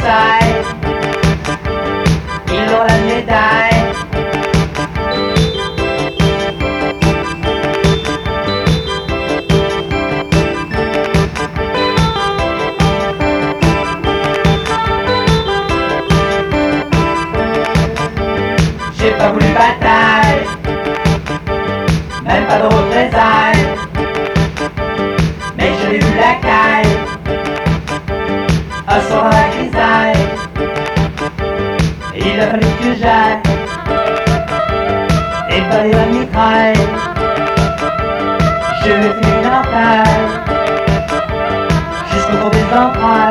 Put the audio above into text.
Versailles, ils ont la médaille. J'ai pas voulu bataille, même pas de représailles, mais je l'ai vu la caille, un soir dans la grisaille. Il a fallu que j'aille et balayer la mitraille. Je lui ai fait une entaille jusqu'au fond des entrailles.